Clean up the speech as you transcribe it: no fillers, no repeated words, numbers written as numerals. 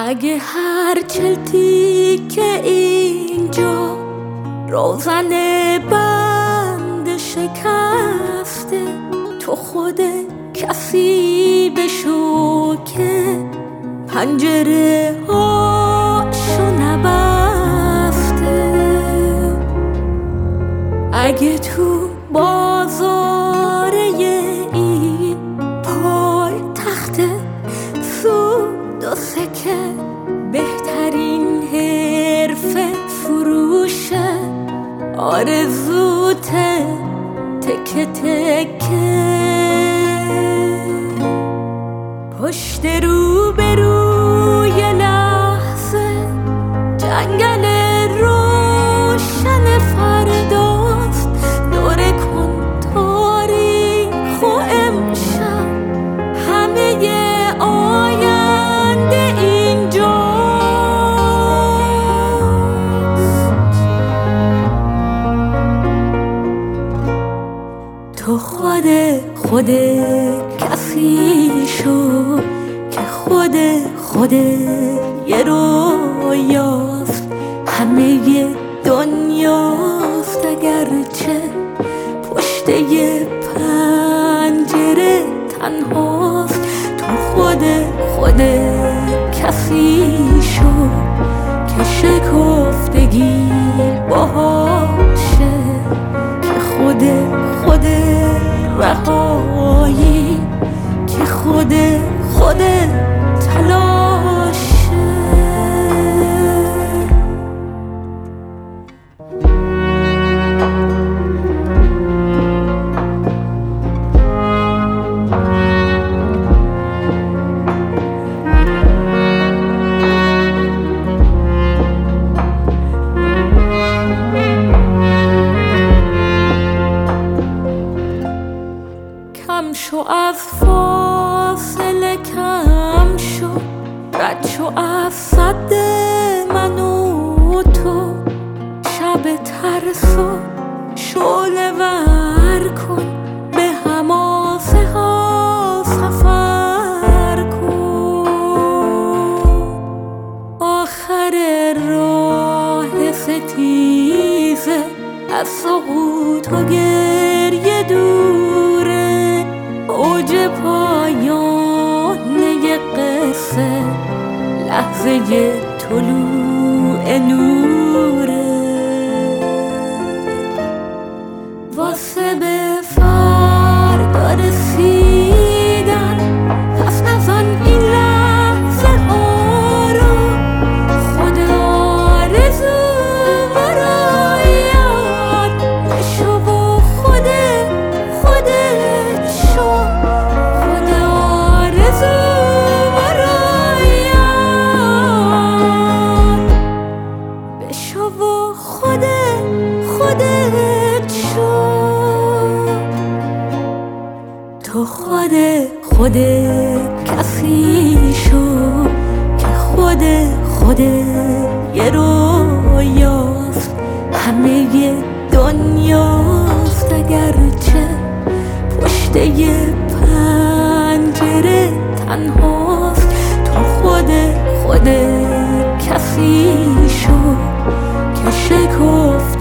اگه هر چلتی که اینجا روزن بند شکسته، تو خود کسی بشو که پنجره هاشو نبسته. اگه تو بازاره این پای تخت سود و سکه بهترین حرفه فروشه، آرزوته تکه تکه پشت رو به روی لحظه جنگل روشن فرداست. دوره کن تاریخ و امشب همه آینده اینجاست. تو خود کسی شو که خود یه رویاست، همه دنیاست اگرچه پشت یه پنجره تنهاست. تو خود کسی شو که شکفتگی باهاشه، که خود رهایی، که خود تلاشه. کم شو از فاصله، کم شو رد شو از صد من و تو. شب ترسو شعله ور کن، به حماسه ها سفر کن. آخر راه ستیزه از سقوط و گریه دوره، اوج پایان یه قصه لحظه طلوع نوره. واسه به فردا رسیدن پس نزن این لحظه ها رو، خود آرزو برایت بشو و خودت شو. خود آرزو برایت بشو و خودت شو. تو خود کسی شو که خود یه رویاست، همه دنیاست اگرچه پشت یه پنجره تنهاست. تو خود کسی شو که شکفت